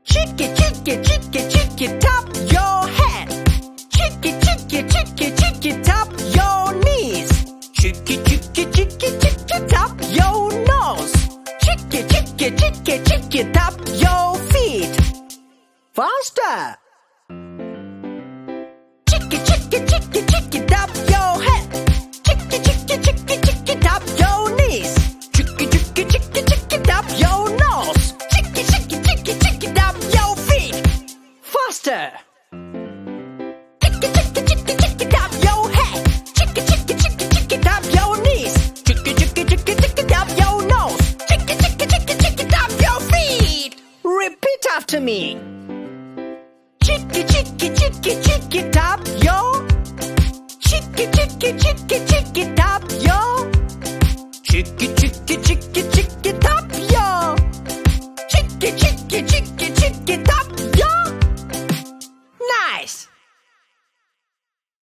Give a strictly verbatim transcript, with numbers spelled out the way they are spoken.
Chicky, chicky, chicky, chicky, tap your head. Chicky, chicky, chicky, chicky, tap your knees. Chicky, chicky, chicky, chicky, tap your nose. Chicky, chicky, chicky, chicky, tap your feet. Faster! Chicky, chicky, chicky, chicky, tap your head. Chicky, chicky, chicky, chicky, tap your knees. Chicky, chicky, chicky, chicky, tap your nose. Chicky, chicky, chicky, chicky, tap your feet. Faster! Chicky, chicky, chicky, chicky, tap your head. Chicky, chicky, chicky, chicky, tap your knees. Chicky, chicky, chicky, chicky, tap your nose. Chicky, chicky, chicky, chicky, tap your feet. Repeat after me. Chicky, chicky, chicky, chicky, tap your. Chicky, chicky, chicky, chicky, tap your. Chicky, chicky, chicky, chicky, tap your. Chicky, chicky, chicky, chicky,